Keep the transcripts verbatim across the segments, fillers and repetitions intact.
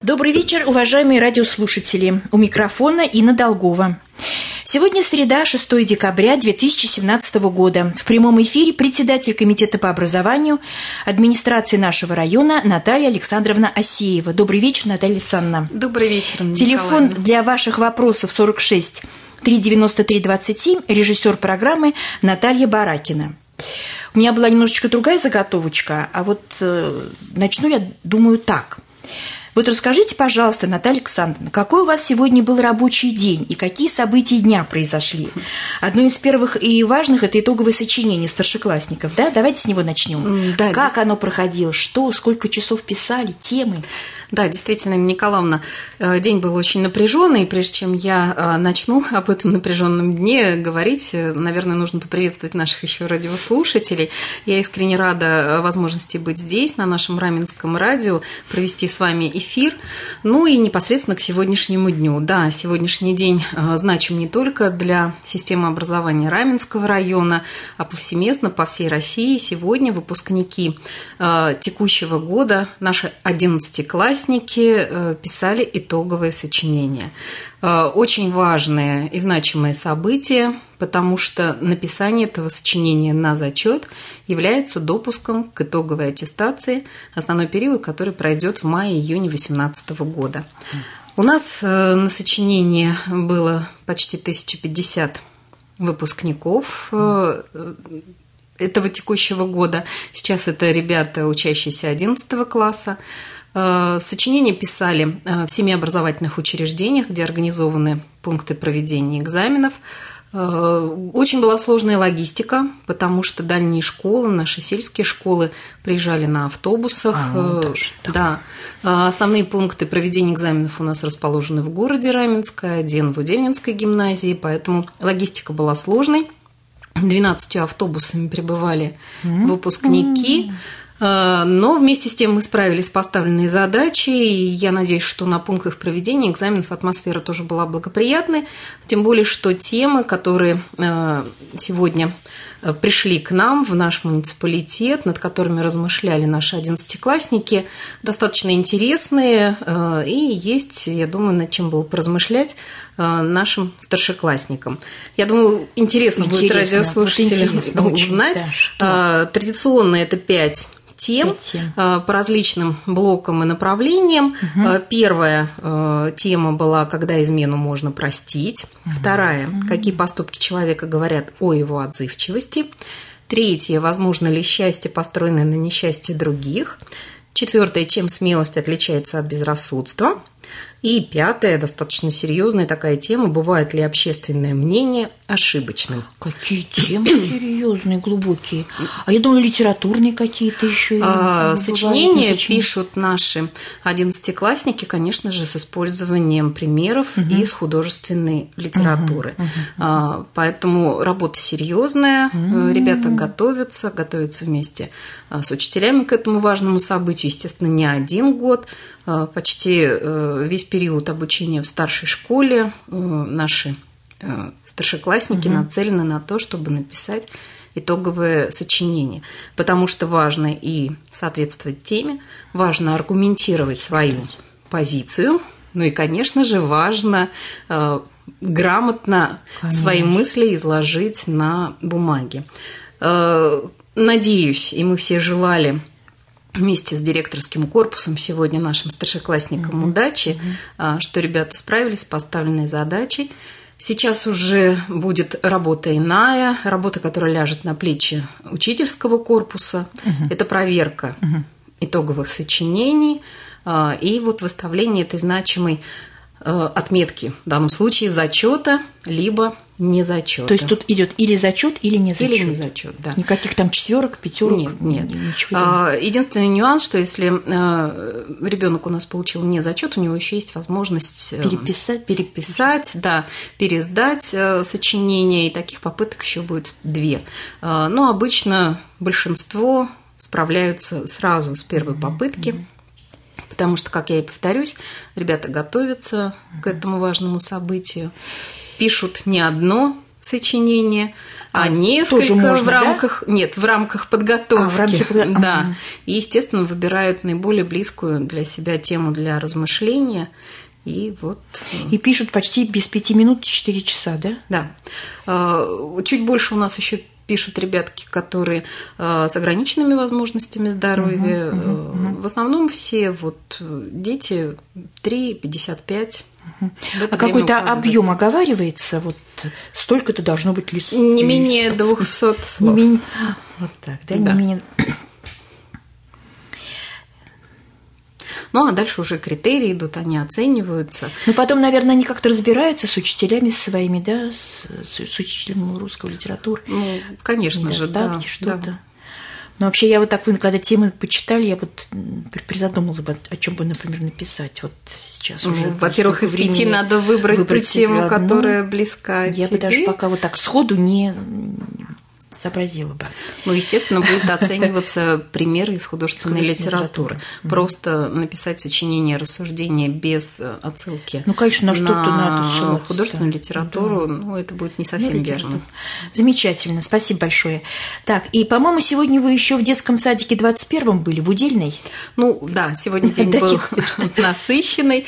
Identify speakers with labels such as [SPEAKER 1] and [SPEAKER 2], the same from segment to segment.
[SPEAKER 1] Добрый вечер, уважаемые радиослушатели. У микрофона Инна Долгова. Сегодня среда, шестое декабря две тысячи семнадцатого года. В прямом эфире председатель комитета по образованию администрации нашего района Наталья Александровна Асеева. Добрый вечер, Наталья Александровна.
[SPEAKER 2] Добрый вечер, Николаевна.
[SPEAKER 1] Телефон для ваших вопросов сорок шесть триста девяносто три двадцать семь, режиссер программы Наталья Баракина. У меня была немножечко другая заготовочка, а вот э, начну я, думаю, так. Вот расскажите, пожалуйста, Наталья Александровна, какой у вас сегодня был рабочий день и какие события дня произошли? Одно из первых и важных – это итоговое сочинение старшеклассников, да? Давайте с него начнем. Да, как дес... оно проходило, что, сколько часов писали, темы?
[SPEAKER 2] Да, действительно, Николаевна, день был очень напряженный, и прежде чем я начну об этом напряженном дне говорить, наверное, нужно поприветствовать наших еще радиослушателей. Я искренне рада возможности быть здесь, на нашем Раменском радио, провести с вами эфир. Ну и непосредственно к сегодняшнему дню. Да, сегодняшний день значим не только для системы образования Раменского района, а повсеместно по всей России. Сегодня выпускники текущего года, наши одиннадцатиклассники, писали итоговое сочинение. Очень важное и значимое событие, потому что написание этого сочинения на зачет является допуском к итоговой аттестации, основной период, который пройдет в мае-июне две тысячи восемнадцатого года. У нас на сочинении было почти тысяча пятьдесят выпускников этого текущего года. Сейчас это ребята, учащиеся одиннадцатого класса. Сочинения писали в семи образовательных учреждениях, где организованы пункты проведения экзаменов. Очень была сложная логистика, потому что дальние школы, наши сельские школы приезжали на автобусах. А, ну, даже, да. Да. Основные пункты проведения экзаменов у нас расположены в городе Раменское, один в Удельнинской гимназии, поэтому логистика была сложной. двенадцатью автобусами прибывали mm-hmm. выпускники. Но вместе с тем мы справились с поставленной задачей, и я надеюсь, что на пунктах проведения экзаменов атмосфера тоже была благоприятной, тем более, что темы, которые сегодня пришли к нам в наш муниципалитет, над которыми размышляли наши одиннадцатиклассники, достаточно интересные, и есть, я думаю, над чем было поразмышлять нашим старшеклассникам. Я думаю, интересно, интересно будет радиослушателям вот узнать. Да, традиционно это пять тем, тем по различным блокам и направлениям. Угу. Первая тема была «Когда измену можно простить». Угу. Вторая – «Какие поступки человека говорят о его отзывчивости». Третья – «Возможно ли счастье, построенное на несчастье других». Четвертая – «Чем смелость отличается от безрассудства». И пятая, достаточно серьезная такая тема: бывает ли общественное мнение ошибочным?
[SPEAKER 1] Какие темы серьезные, глубокие. А я думала, литературные какие-то еще.
[SPEAKER 2] А, сочинения пишут наши одиннадцатиклассники, конечно же, с использованием примеров угу. из художественной литературы. Угу, угу. А, поэтому работа серьезная, угу. ребята готовятся, готовятся вместе с учителями к этому важному событию. Естественно, не один год, почти весь период обучения в старшей школе наши старшеклассники угу. нацелены на то, чтобы написать итоговое сочинение, потому что важно и соответствовать теме, важно аргументировать свою позицию, ну и, конечно же, важно грамотно конечно. Свои мысли изложить на бумаге. Надеюсь, и мы все желали вместе с директорским корпусом сегодня нашим старшеклассникам mm-hmm. удачи, mm-hmm. что ребята справились с поставленной задачей. Сейчас уже будет работа иная, работа, которая ляжет на плечи учительского корпуса. Mm-hmm. Это проверка mm-hmm. итоговых сочинений и вот выставление этой значимой отметки, в данном случае зачета, либо не зачета.
[SPEAKER 1] То есть тут идет или зачет, или не зачет.
[SPEAKER 2] Или не зачет, да.
[SPEAKER 1] Никаких там четверок, пятерок.
[SPEAKER 2] Нет, нет. Ничего. Единственный нюанс, что если ребенок у нас получил не зачет, у него еще есть возможность
[SPEAKER 1] переписать,
[SPEAKER 2] переписать, да, пересдать сочинение, и таких попыток еще будет две. Но обычно большинство справляются сразу с первой попытки. Mm-hmm. Потому что, как я и повторюсь, ребята готовятся к этому важному событию, пишут не одно сочинение, а, а несколько можно, в рамках, да? Нет, в рамках подготовки. А, в рамках... Да. Ага. И, естественно, выбирают наиболее близкую для себя тему для размышления. И вот.
[SPEAKER 1] И пишут почти без пяти минут четыре часа, да?
[SPEAKER 2] Да. Чуть больше у нас еще пишут ребятки, которые с ограниченными возможностями здоровья. Угу, угу, угу. В основном все вот дети три пятьдесят пять.
[SPEAKER 1] А какой-то объем оговаривается? Вот столько-то должно быть листов.
[SPEAKER 2] Не менее двухсот слов.
[SPEAKER 1] Не менее... Вот так, да?
[SPEAKER 2] Да.
[SPEAKER 1] Не менее...
[SPEAKER 2] Ну, а дальше уже критерии идут, они оцениваются.
[SPEAKER 1] Ну, потом, наверное, они как-то разбираются с учителями своими, да, с, с, с учителем русской литературы.
[SPEAKER 2] Ну, конечно же, да.
[SPEAKER 1] что-то.
[SPEAKER 2] Да.
[SPEAKER 1] Но вообще, я вот так, вы когда темы почитали, я вот призадумалась бы, о чем бы, например, написать. Вот сейчас уже.
[SPEAKER 2] Ну, во-первых, из пяти надо выбрать, выбрать ту тему, одну, которая близка
[SPEAKER 1] я
[SPEAKER 2] тебе.
[SPEAKER 1] бы даже пока вот так сходу не сообразила бы.
[SPEAKER 2] Ну, естественно, будет оцениваться примеры из художественной литературы.
[SPEAKER 1] литературы.
[SPEAKER 2] Просто написать сочинение, рассуждение без отсылки.
[SPEAKER 1] Ну, конечно, на что-то надо ссылаться.
[SPEAKER 2] Художественную литературу, да. Ну, это будет не совсем ну, верно.
[SPEAKER 1] Замечательно, спасибо большое. Так, и, по-моему, сегодня вы еще в детском садике двадцать первом были, в Удельной?
[SPEAKER 2] Ну, да, сегодня день был насыщенный.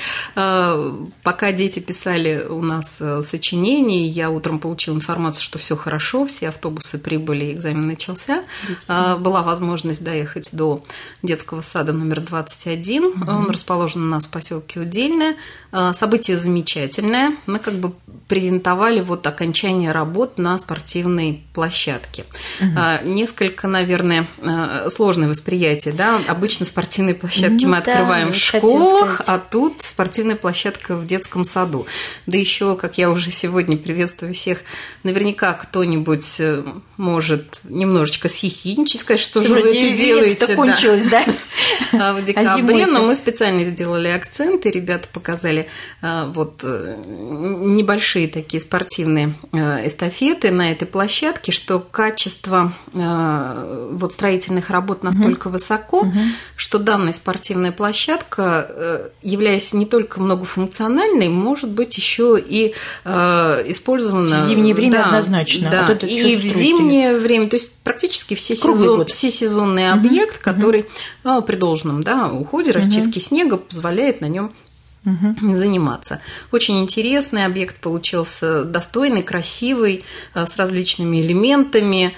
[SPEAKER 2] Пока дети писали у нас сочинения, я утром получила информацию, что все хорошо, все автобусы прибыли, были, экзамен начался. Детский. Была возможность доехать до детского сада номер двадцать один. Угу. Он расположен у нас в поселке Удельное. Событие замечательное. Мы как бы презентовали вот окончание работ на спортивной площадке. Угу. Несколько, наверное, сложное восприятие. Да? Обычно спортивные площадки ну, мы да, открываем в школах, а тут спортивная площадка в детском саду. Да еще, как я уже сегодня приветствую всех, наверняка кто-нибудь может немножечко съехидничать, сказать, что же вы это делаете.
[SPEAKER 1] Это кончилось, да?
[SPEAKER 2] В декабре, но мы специально сделали акценты, ребята показали вот небольшие такие спортивные эстафеты на этой площадке, что качество вот строительных работ настолько высоко, что данная спортивная площадка, являясь не только многофункциональной, может быть еще и использована...
[SPEAKER 1] В зимнее время однозначно.
[SPEAKER 2] Да, и в зимнее время, то есть практически все, сезон, все сезонный объект, uh-huh. который uh-huh. при должном да, уходе, расчистке uh-huh. снега позволяет на нем uh-huh. заниматься. Очень интересный объект получился, достойный, красивый, с различными элементами.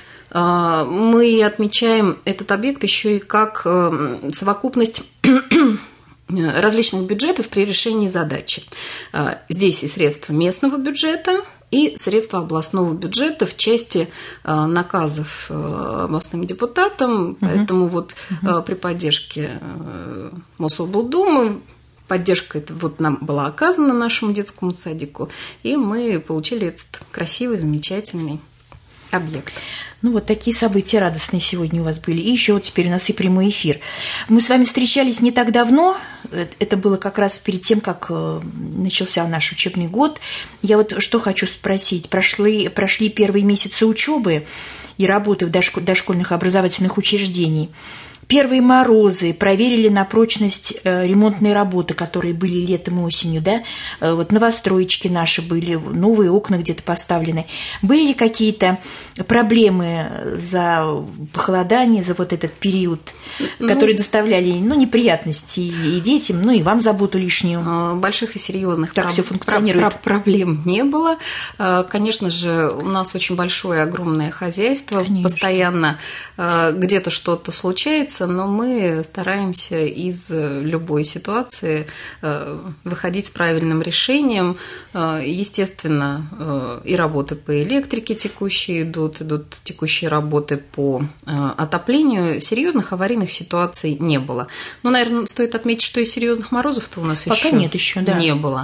[SPEAKER 2] Мы отмечаем этот объект еще и как совокупность различных бюджетов при решении задачи. Здесь и средства местного бюджета, и средства областного бюджета в части наказов областным депутатам. Uh-huh. Поэтому вот uh-huh. при поддержке Мособлдумы поддержка эта вот нам была оказана нашему детскому садику, и мы получили этот красивый, замечательный объект.
[SPEAKER 1] Ну, вот такие события радостные сегодня у вас были. И еще вот теперь у нас и прямой эфир. Мы с вами встречались не так давно. Это было как раз перед тем, как начался наш учебный год. Я вот что хочу спросить. Прошли, прошли первые месяцы учебы и работы в дошкольных образовательных учреждениях. Первые морозы проверили на прочность ремонтные работы, которые были летом и осенью, да? Вот новостроечки наши были, новые окна где-то поставлены. Были ли какие-то проблемы за похолодание, за вот этот период, ну, которые доставляли ну, неприятности и детям, ну и вам заботу лишнюю?
[SPEAKER 2] Больших и серьезных
[SPEAKER 1] так
[SPEAKER 2] проб...
[SPEAKER 1] все функционирует.
[SPEAKER 2] Проб... проблем не было. Конечно же, у нас очень большое, огромное хозяйство. Конечно. Постоянно где-то что-то случается, но мы стараемся из любой ситуации выходить с правильным решением. Естественно, и работы по электрике текущие идут, идут текущие работы по отоплению. Серьезных аварийных ситуаций не было. Но, наверное, стоит отметить, что и серьезных морозов-то у нас
[SPEAKER 1] Пока
[SPEAKER 2] еще
[SPEAKER 1] нет еще, да.
[SPEAKER 2] не было.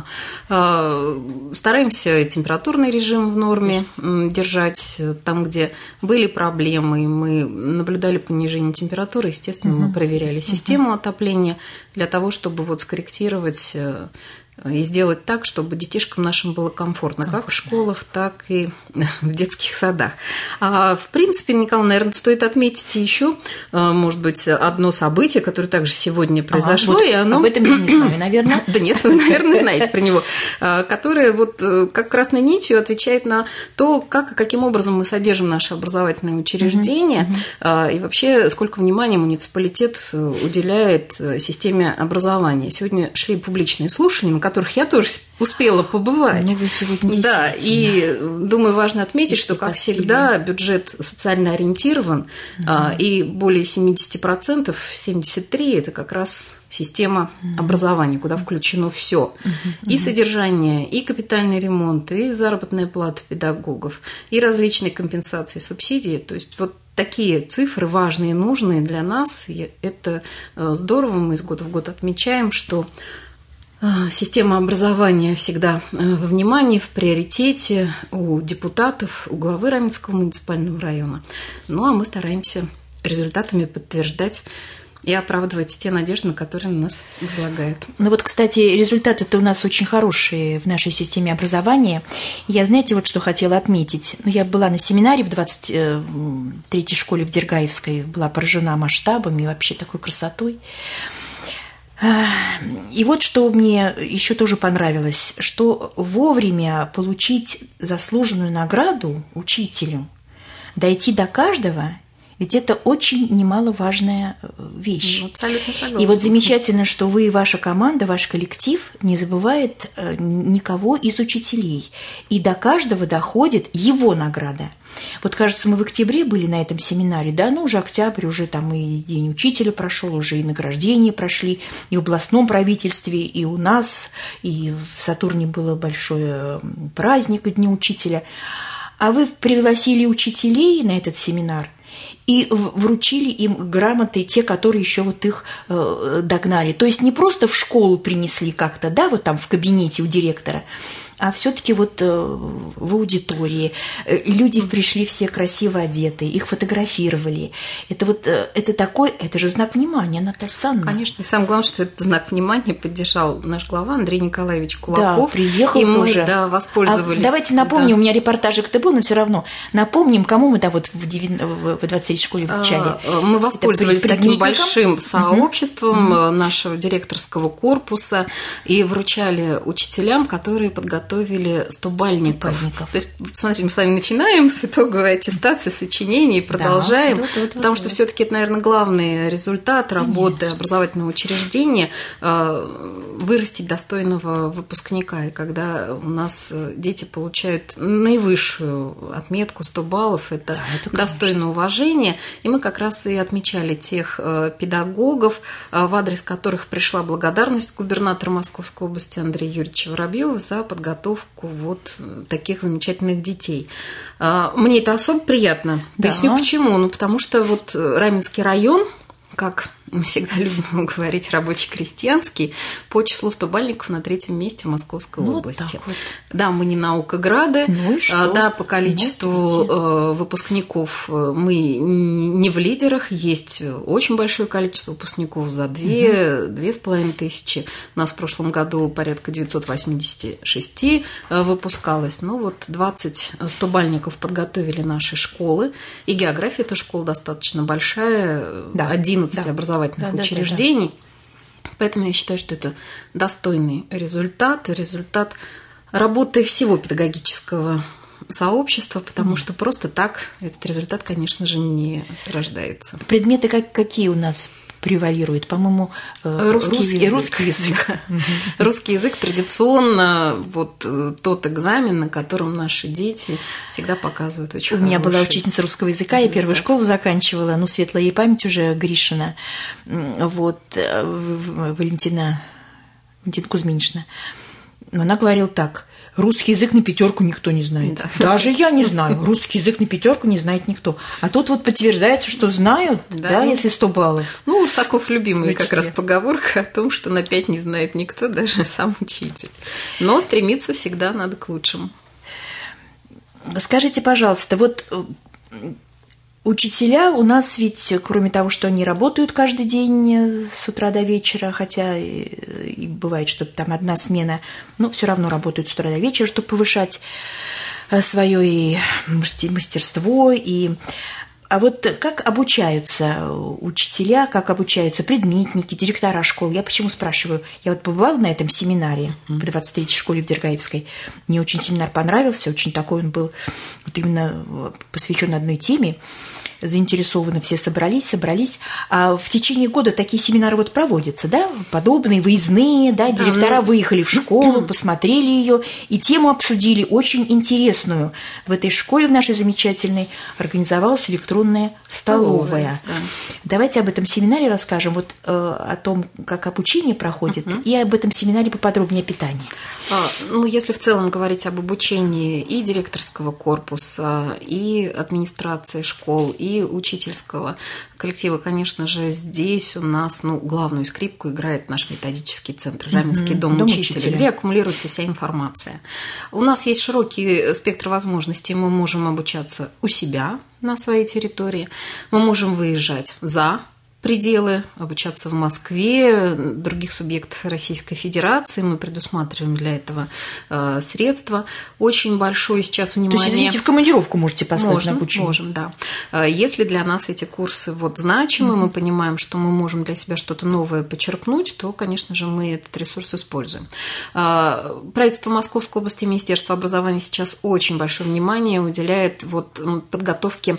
[SPEAKER 2] Стараемся температурный режим в норме держать. Там, где были проблемы, мы наблюдали понижение температуры, естественно, угу. мы проверяли систему угу. отопления для того, чтобы вот скорректировать и сделать так, чтобы детишкам нашим было комфортно, как в школах, так и в детских садах. А, в принципе, Николай, наверное, стоит отметить еще, может быть, одно событие, которое также сегодня произошло.
[SPEAKER 1] Ага, вот
[SPEAKER 2] и оно...
[SPEAKER 1] Об этом я не знаю, наверное.
[SPEAKER 2] Да нет, вы, наверное, знаете про него. Которое вот как красной нитью отвечает на то, как и каким образом мы содержим наши образовательные учреждения, и вообще сколько внимания муниципалитет уделяет системе образования. Сегодня шли публичные слушания, на которых я тоже успела побывать.
[SPEAKER 1] Ну, вы сегодня
[SPEAKER 2] да, и думаю, важно отметить, что, как всегда, бюджет социально ориентирован, угу. и более семьдесят процентов, семьдесят три процента – это как раз система угу. образования, куда включено все. Угу. И содержание, и капитальный ремонт, и заработная плата педагогов, и различные компенсации, субсидии. То есть вот такие цифры важные и нужные для нас. И это здорово, мы из года в год отмечаем, что система образования всегда во внимании, в приоритете у депутатов, у главы Раменского муниципального района. Ну, а мы стараемся результатами подтверждать и оправдывать те надежды, на которые на нас возлагают.
[SPEAKER 1] Ну вот, кстати, результаты-то у нас очень хорошие в нашей системе образования. Я, знаете, вот что хотела отметить. Ну, я была на семинаре в двадцать третьей школе в Дергаевской, была поражена масштабами и вообще такой красотой. И вот что мне еще тоже понравилось, что вовремя получить заслуженную награду учителю, дойти до каждого, ведь это очень немаловажная вещь.
[SPEAKER 2] Ну, абсолютно согласна.
[SPEAKER 1] И вот замечательно, что вы и ваша команда, ваш коллектив не забывает никого из учителей. И до каждого доходит его награда. Вот, кажется, мы в октябре были на этом семинаре, да, ну, уже октябрь, уже там и День учителя прошел, уже и награждения прошли, и в областном правительстве, и у нас, и в Сатурне был большой праздник Дня учителя. А вы пригласили учителей на этот семинар и вручили им грамоты, те, которые еще вот их э, догнали. То есть не просто в школу принесли как-то, да, вот там в кабинете у директора, а все-таки вот э, в аудитории. Люди пришли все красиво одетые, их фотографировали. Это вот, э, это такой, это же знак внимания, Наталья Александровна.
[SPEAKER 2] Конечно, и самое главное, что этот знак внимания поддержал наш глава Андрей Николаевич Кулаков.
[SPEAKER 1] Да, приехал
[SPEAKER 2] и
[SPEAKER 1] тоже.
[SPEAKER 2] Мы, да, воспользовались.
[SPEAKER 1] А давайте напомним, да. У меня репортажик-то был, но все равно напомним, кому мы-то вот в двадцать третьей школе вручали.
[SPEAKER 2] Мы воспользовались таким большим сообществом угу. нашего директорского корпуса и вручали учителям, которые подготовили готовили стобальников. То есть, смотрите, мы с вами начинаем с итоговой аттестации, сочинений, продолжаем, да, да, да, потому да, что да. все-таки это, наверное, главный результат работы Конечно. образовательного учреждения вырастить достойного выпускника. И когда у нас дети получают наивысшую отметку сто баллов, это, да, это достойное уважение. И мы как раз и отмечали тех педагогов, в адрес которых пришла благодарность губернатора Московской области Андрея Юрьевича Воробьева за подготовку вот таких замечательных детей. Мне это особо приятно. Да. Поясню почему. Ну, потому что вот Раменский район, как мы всегда любим говорить, рабоче-крестьянский, по числу стобальников на третьем месте в Московской ну, области. Вот. Да, мы не наукограды, ну да, по количеству ну, выпускников мы не в лидерах, есть очень большое количество выпускников за две, две с половиной тысячи. У нас в прошлом году порядка девятьсот восемьдесят шесть выпускалось, но вот двадцать стобальников подготовили наши школы, и география этой школы достаточно большая, да. одиннадцать да. образовательных да, учреждений. Да, да, да. Поэтому я считаю, что это достойный результат, результат работы всего педагогического сообщества, потому mm. что просто так этот результат, конечно же, не рождается.
[SPEAKER 1] Предметы как, какие у нас превалируют? По-моему,
[SPEAKER 2] русский, русский язык. Русский язык. Русский язык традиционно вот тот экзамен, на котором наши дети всегда показывают очень
[SPEAKER 1] У меня была учительница русского языка, я первую школу заканчивала, ну, светлая ей память уже, Гришина, вот, Валентина, Валентина Кузьминична. Но она говорила так: русский язык на пятерку никто не знает. Да. Даже я не знаю. Русский язык на пятерку не знает никто. А тут вот подтверждается, что знают, да, да если сто баллов.
[SPEAKER 2] Ну, у Саков любимая как раз поговорка о том, что на пять не знает никто, даже сам учитель. Но стремиться всегда надо к лучшему.
[SPEAKER 1] Скажите, пожалуйста, вот Учителя у нас ведь, кроме того, что они работают каждый день с утра до вечера, хотя и бывает, что там одна смена, но все равно работают с утра до вечера, чтобы повышать свое и мастерство, и... А вот как обучаются учителя, как обучаются предметники, директора школ? Я почему спрашиваю? Я вот побывала на этом семинаре в двадцать третьей школе в Дергаевской. Мне очень семинар понравился, очень такой он был, вот именно посвящен одной теме. Заинтересованы все собрались, собрались. А в течение года такие семинары вот проводятся, да, подобные, выездные, да, директора выехали в школу, посмотрели ее и тему обсудили очень интересную. В этой школе в нашей замечательной организовалась электронная столовая. Да. Давайте об этом семинаре расскажем, вот э, о том, как обучение проходит, uh-huh. и об этом семинаре поподробнее о питании.
[SPEAKER 2] А, ну, если в целом говорить об обучении и директорского корпуса, и администрации школ, и учительского коллектива, конечно же, здесь у нас, ну, главную скрипку играет наш методический центр Раменский mm-hmm. дом, дом учителя, учителя, где аккумулируется вся информация. У нас есть широкий спектр возможностей, мы можем обучаться у себя на своей территории, мы можем выезжать за пределы, обучаться в Москве, других субъектах Российской Федерации. Мы предусматриваем для этого э, средства. Очень большое сейчас внимание...
[SPEAKER 1] То есть, извините, в командировку можете послать
[SPEAKER 2] можем,
[SPEAKER 1] на обучение?
[SPEAKER 2] Можем, да. Если для нас эти курсы вот значимы, mm-hmm. мы понимаем, что мы можем для себя что-то новое почерпнуть, то, конечно же, мы этот ресурс используем. Правительство Московской области, Министерство образования сейчас очень большое внимание уделяет вот подготовке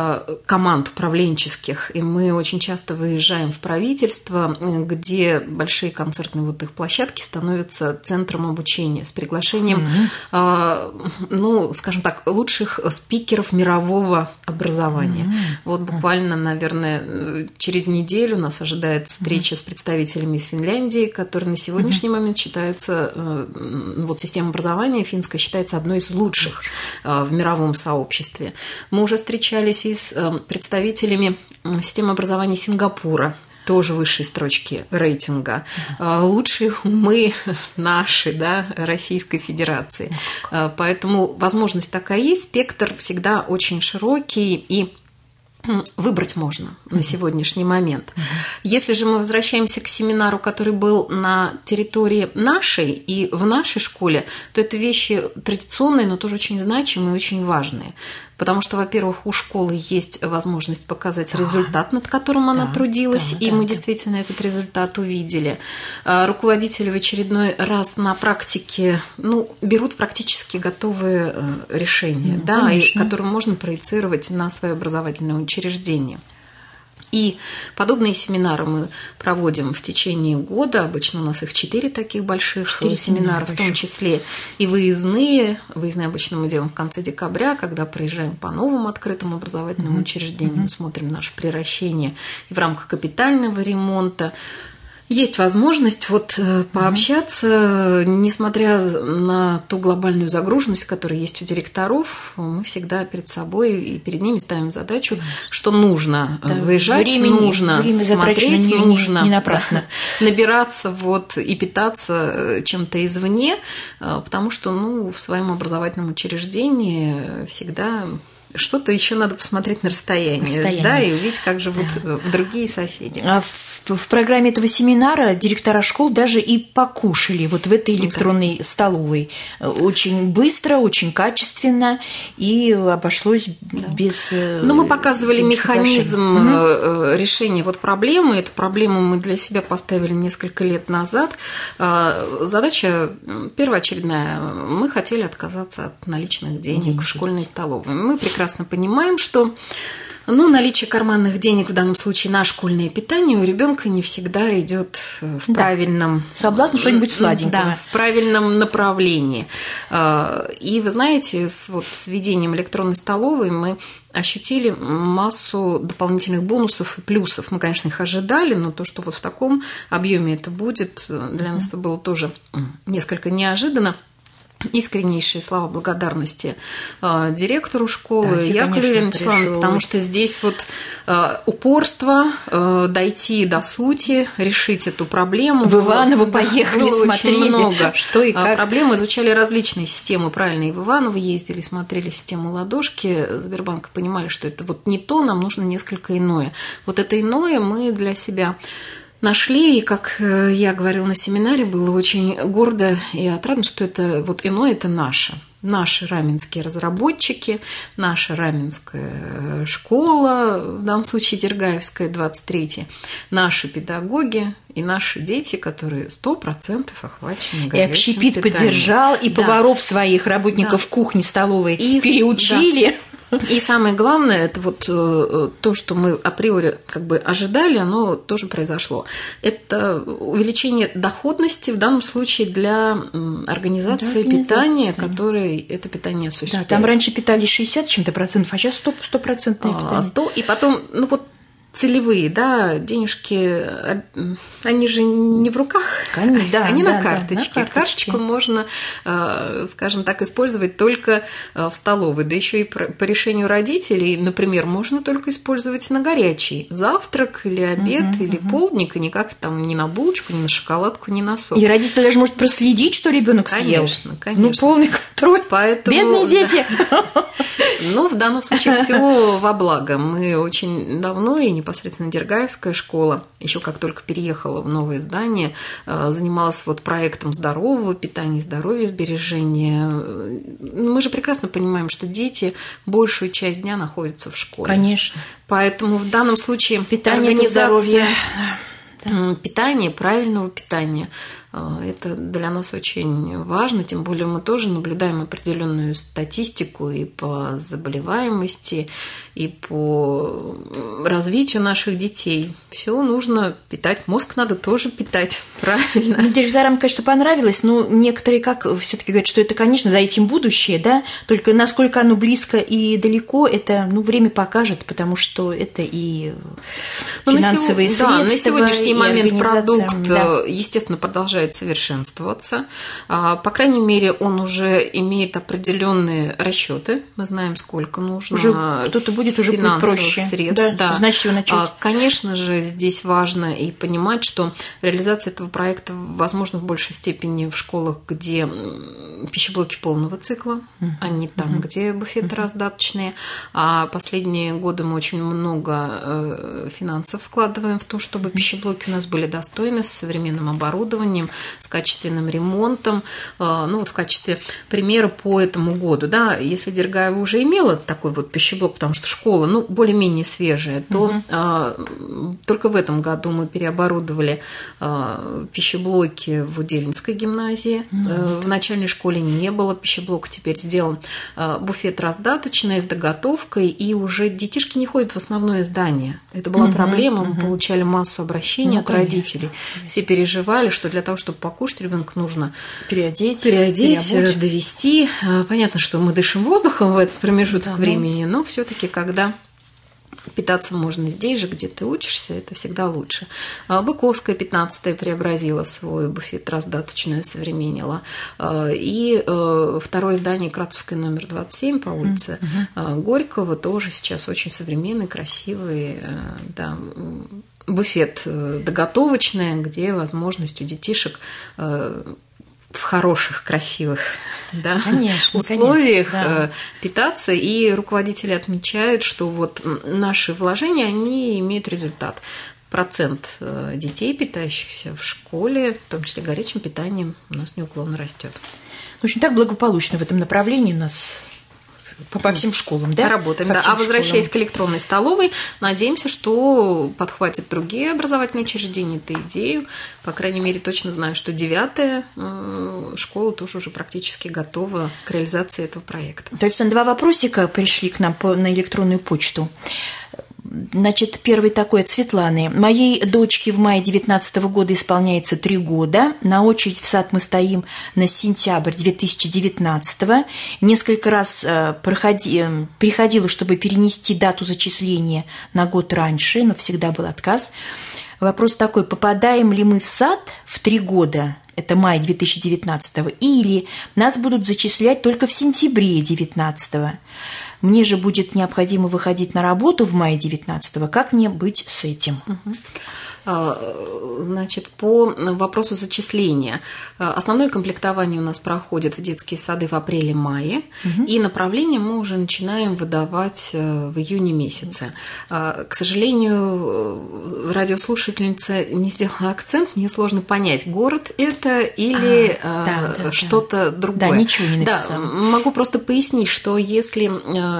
[SPEAKER 2] команд управленческих, и мы очень часто выезжаем в правительство, где большие концертные вот их площадки становятся центром обучения с приглашением, mm-hmm. ну, скажем так, лучших спикеров мирового образования. Mm-hmm. Вот буквально, наверное, через неделю нас ожидает встреча mm-hmm. с представителями из Финляндии, которые на сегодняшний mm-hmm. момент считаются, вот система образования финская считается одной из лучших mm-hmm. в мировом сообществе. Мы уже встречались и с представителями системы образования Сингапура, тоже высшие строчки рейтинга. Mm-hmm. Лучшие умы наши, да, Российской Федерации. Mm-hmm. Поэтому возможность такая есть, спектр всегда очень широкий, и выбрать можно mm-hmm. на сегодняшний момент. Mm-hmm. Если же мы возвращаемся к семинару, который был на территории нашей и в нашей школе, то это вещи традиционные, но тоже очень значимые и очень важные. Потому что, во-первых, у школы есть возможность показать да. результат, над которым она да, трудилась, да, и да, мы да. действительно этот результат увидели. Руководители в очередной раз на практике, ну, берут практически готовые решения, ну, да, и, которые можно проецировать на свое образовательное учреждение. И подобные семинары мы проводим в течение года. Обычно у нас их четыре таких больших четыре семинара, в том числе и выездные. Выездные обычно мы делаем в конце декабря, когда проезжаем по новым открытым образовательным mm-hmm. учреждениям, mm-hmm. смотрим наше приращение и в рамках капитального ремонта. Есть возможность вот пообщаться, mm-hmm. несмотря на ту глобальную загруженность, которая есть у директоров, мы всегда перед собой и перед ними ставим задачу, что нужно да, выезжать, времени, нужно время смотреть, не, нужно не, не напрасно. Да, набираться вот, и питаться чем-то извне, потому что ну, в своем образовательном учреждении всегда... Что-то еще надо посмотреть на расстоянии, расстояние. Да, и увидеть, как живут да. другие соседи.
[SPEAKER 1] А в, в программе этого семинара директора школ даже и покушали вот в этой электронной да. столовой. Очень быстро, очень качественно, и обошлось да. без...
[SPEAKER 2] Ну, мы показывали механизм угу. решения вот проблемы. Эту проблему мы для себя поставили несколько лет назад. Задача первоочередная. Мы хотели отказаться от наличных денег Деньги. в школьной столовой. Мы прекрасно прекрасно понимаем, что ну, наличие карманных денег в данном случае на школьное питание у ребенка не всегда идет в да. правильном...
[SPEAKER 1] Соблазн что-нибудь сладенького.
[SPEAKER 2] Да, в правильном направлении. И вы знаете, с, вот, с введением электронной столовой мы ощутили массу дополнительных бонусов и плюсов. Мы, конечно, их ожидали, но то, что вот в таком объеме это будет, для нас это было тоже несколько неожиданно. искреннейшие слова благодарности э, директору школы,
[SPEAKER 1] да,
[SPEAKER 2] Яковлевне Вячеславовне, потому что здесь вот э, упорство, э, дойти до сути, решить эту проблему.
[SPEAKER 1] В Иваново
[SPEAKER 2] было,
[SPEAKER 1] поехали,
[SPEAKER 2] было
[SPEAKER 1] смотрели,
[SPEAKER 2] очень много
[SPEAKER 1] что и как.
[SPEAKER 2] Проблем, изучали различные системы, правильно, и в Иваново ездили, смотрели систему ладошки Сбербанка, понимали, что это вот не то, нам нужно несколько иное. Вот это иное мы для себя нашли, и, как я говорила на семинаре, было очень гордо и отрадно, что это вот иное – это наше. Наши раменские разработчики, наша раменская школа, в данном случае Дергаевская, двадцать третья, наши педагоги и наши дети, которые сто процентов охвачены горячим
[SPEAKER 1] И общепит
[SPEAKER 2] питанием.
[SPEAKER 1] Поддержал, и да. поваров своих, работников да. кухни, столовой и, переучили.
[SPEAKER 2] Да. И самое главное, это вот то, что мы априори как бы ожидали, оно тоже произошло. Это увеличение доходности в данном случае для организации да, питания, да. которой это питание осуществляет.
[SPEAKER 1] Да, там раньше питались шестьдесят чем-то процентов, а сейчас сто процентов питание.
[SPEAKER 2] сто, и потом, ну вот, целевые, да, денежки, они же не в руках,
[SPEAKER 1] Конечно, да,
[SPEAKER 2] они
[SPEAKER 1] да,
[SPEAKER 2] на карточке.
[SPEAKER 1] Да, на карточке.
[SPEAKER 2] Карточку можно, скажем так, использовать только в столовой, да еще и по решению родителей, например, можно только использовать на горячий завтрак или обед, угу, или угу. полдник, и никак там ни на булочку, ни на шоколадку, ни на сок.
[SPEAKER 1] И родитель даже может проследить, что ребенок съел.
[SPEAKER 2] Конечно, конечно.
[SPEAKER 1] Ну, полный контроль.
[SPEAKER 2] Поэтому,
[SPEAKER 1] бедные дети.
[SPEAKER 2] Ну, в данном случае все во благо. Мы очень давно, и непосредственно Дергаевская школа, еще как только переехала в новое здание, занималась вот проектом здорового питания, здоровья сбережения. Мы же прекрасно понимаем, что дети большую часть дня находятся в школе.
[SPEAKER 1] Конечно.
[SPEAKER 2] Поэтому в данном случае
[SPEAKER 1] питание это здоровье.
[SPEAKER 2] Питание, правильного питания. Это для нас очень важно, тем более мы тоже наблюдаем определенную статистику и по заболеваемости, и по развитию наших детей. Все нужно питать, мозг надо тоже питать, правильно.
[SPEAKER 1] Ну, директорам, конечно, понравилось, но некоторые как все-таки говорят, что это, конечно, за этим будущее, да, только насколько оно близко и далеко, это, ну, время покажет, потому что это и финансовые
[SPEAKER 2] на сего...
[SPEAKER 1] средства.
[SPEAKER 2] Да, на сегодняшний момент продукт,
[SPEAKER 1] да.
[SPEAKER 2] естественно, продолжает совершенствоваться. По крайней мере, он уже имеет определенные расчеты. Мы знаем, сколько нужно
[SPEAKER 1] уже кто-то будет уже
[SPEAKER 2] финансовых
[SPEAKER 1] проще.
[SPEAKER 2] средств.
[SPEAKER 1] Да,
[SPEAKER 2] да.
[SPEAKER 1] Значит, его начать.
[SPEAKER 2] Конечно же, здесь важно и понимать, что реализация этого проекта возможна в большей степени в школах, где пищеблоки полного цикла, uh-huh. а не там, uh-huh. где буфеты uh-huh. раздаточные. А последние годы мы очень много финансов вкладываем в то, чтобы uh-huh. пищеблоки у нас были достойны, с современным оборудованием, с качественным ремонтом. Ну вот в качестве примера по этому году, да, если Дергаева уже имела такой вот пищеблок, потому что школа, ну, более-менее свежая, то угу. а, только в этом году мы переоборудовали а, пищеблоки в Удельнинской гимназии. Угу. В начальной школе не было пищеблока, теперь сделан а, буфет раздаточный с доготовкой, и уже детишки не ходят в основное здание. Это была угу. проблема, мы угу. получали массу обращений ну, от конечно. родителей. Все переживали, что для того, чтобы покушать, ребенка нужно
[SPEAKER 1] переодеть,
[SPEAKER 2] переодеть довести. Понятно, что мы дышим воздухом в этот промежуток да, времени, но все-таки, когда питаться можно здесь же, где ты учишься, это всегда лучше. Быковская, пятнадцатая, преобразила свой буфет раздаточный, осовременила. И второе здание Кратовское, номер двадцать семь по улице mm-hmm. Горького, тоже сейчас очень современный, красивый, да, буфет доготовочный, где возможность у детишек в хороших, красивых да,
[SPEAKER 1] конечно,
[SPEAKER 2] условиях
[SPEAKER 1] конечно, да.
[SPEAKER 2] питаться. И руководители отмечают, что вот наши вложения, они имеют результат. Процент детей, питающихся в школе, в том числе горячим питанием, у нас неуклонно растет.
[SPEAKER 1] В общем, так благополучно в этом направлении у нас по всем школам, да?
[SPEAKER 2] Работаем, да. А возвращаясь школам. К электронной столовой, надеемся, что подхватят другие образовательные учреждения эту идею. По крайней мере, точно знаю, что девятая школа тоже уже практически готова к реализации этого проекта.
[SPEAKER 1] То есть два вопросика пришли к нам на электронную почту. Значит, первый такой от Светланы. Моей дочке в мае девятнадцатого года исполняется три года. На очередь в сад мы стоим на сентябрь две тысячи девятнадцатого. Несколько раз проходи, приходила, чтобы перенести дату зачисления на год раньше, но всегда был отказ. Вопрос такой, попадаем ли мы в сад в три года? это май две тысячи девятнадцатого, или нас будут зачислять только в сентябре две тысячи девятнадцатого. Мне же будет необходимо выходить на работу в мае две тысячи девятнадцатого. Как мне быть с этим?
[SPEAKER 2] Угу. Значит, по вопросу зачисления. Основное комплектование у нас проходит в детские сады в апреле-мае, угу. и направление мы уже начинаем выдавать в июне месяце. К сожалению, радиослушательница не сделала акцент, мне сложно понять, город это или а, да, да, что-то да. другое.
[SPEAKER 1] Да, ничего не написала.
[SPEAKER 2] Да, могу просто пояснить, что если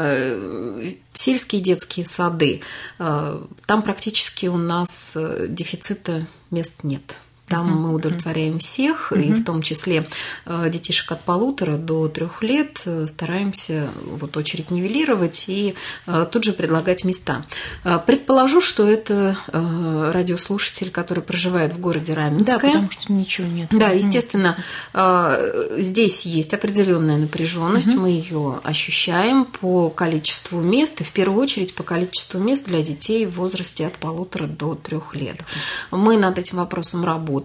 [SPEAKER 2] сельские детские сады, там практически у нас дефицита мест нет. Там uh-huh. мы удовлетворяем всех, uh-huh. и в том числе детишек от полутора до трех лет стараемся вот очередь нивелировать и тут же предлагать места. Предположу, что это радиослушатель, который проживает в городе Раменское.
[SPEAKER 1] Да, потому что ничего нет.
[SPEAKER 2] Да, естественно, uh-huh. здесь есть определенная напряженность, uh-huh. мы ее ощущаем по количеству мест, и в первую очередь по количеству мест для детей в возрасте от полутора до трех лет. Мы над этим вопросом работаем.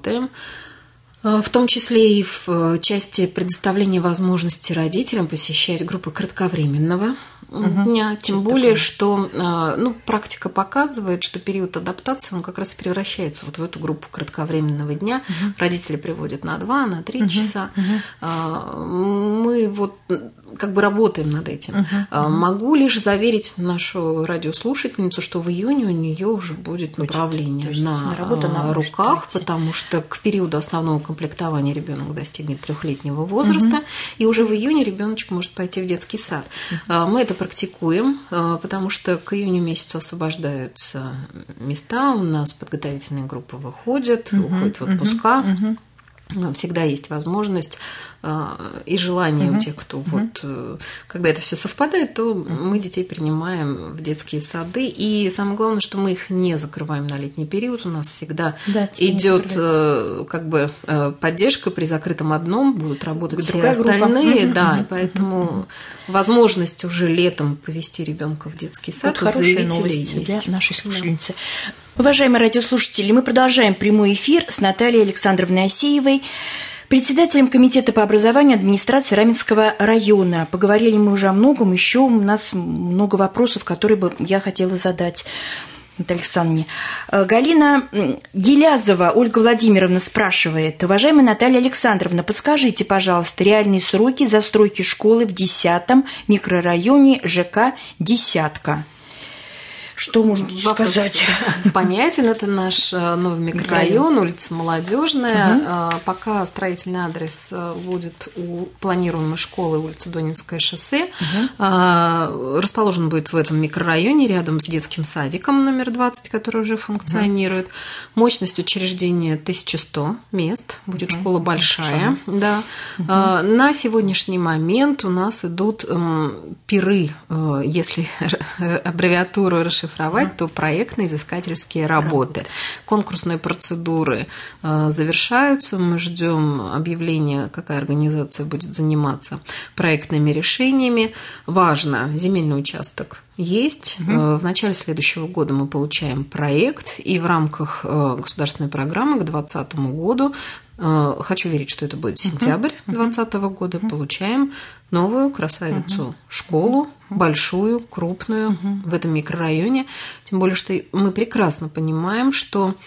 [SPEAKER 2] В том числе и в части предоставления возможности родителям посещать группы кратковременного угу. дня. Тем Чисто более, конечно. что ну, практика показывает, что период адаптации он как раз и превращается вот в эту группу кратковременного дня. Угу. Родители приводят на два, на три угу. часа. Угу. Мы вот как бы работаем над этим. Угу. Могу лишь заверить нашу радиослушательницу, что в июне у нее уже будет направление будет. на, на, работу на руках, потому что к периоду основного комплектования ребенок достигнет трехлетнего возраста, угу. и уже в июне ребеночек может пойти в детский сад. Угу. Мы это практикуем, потому что к июню месяцу освобождаются места, у нас подготовительные группы выходят, угу. уходят в отпуска. Угу. Всегда есть возможность и желание uh-huh. у тех, кто uh-huh. вот, когда это все совпадает, то uh-huh. мы детей принимаем в детские сады. И самое главное, что мы их не закрываем на летний период. У нас всегда да, идет как бы поддержка при закрытом одном, будут работать все остальные. Uh-huh. Да, uh-huh. поэтому uh-huh. возможность уже летом повести ребенка в детский сад
[SPEAKER 1] вот
[SPEAKER 2] у заявителей
[SPEAKER 1] новости
[SPEAKER 2] есть.
[SPEAKER 1] Для нашей слушательницы. Да. Уважаемые радиослушатели, мы продолжаем прямой эфир с Натальей Александровной Асеевой, председателем комитета по образованию администрации Раменского района. Поговорили мы уже о многом, еще у нас много вопросов, которые бы я хотела задать Наталье Александровне. Галина Гелязова Ольга Владимировна спрашивает: уважаемая Наталья Александровна, подскажите, пожалуйста, реальные сроки застройки школы в десятом микрорайоне ЖК «Десятка». Что можно
[SPEAKER 2] Вопрос
[SPEAKER 1] сказать?
[SPEAKER 2] Понятен. Это наш новый микрорайон, улица Молодежная. Угу. Пока строительный адрес будет у планируемой школы улица Донинское шоссе. Угу. Расположен будет в этом микрорайоне рядом с детским садиком номер двадцать, который уже функционирует. Угу. Мощность учреждения тысяча сто мест. Будет угу. школа большая. большая. Да. Угу. На сегодняшний момент у нас идут пиры, если аббревиатуру расшифровать, шифровать, то проектно-изыскательские работы. Работа. Конкурсные процедуры э, завершаются. Мы ждем объявления, какая организация будет заниматься проектными решениями. Важно, земельный участок есть. Угу. В начале следующего года мы получаем проект, и в рамках государственной программы к двадцатому году, хочу верить, что это будет сентябрь двадцатого года, получаем новую красавицу угу. школу, большую, крупную угу. в этом микрорайоне. Тем более, что мы прекрасно понимаем, что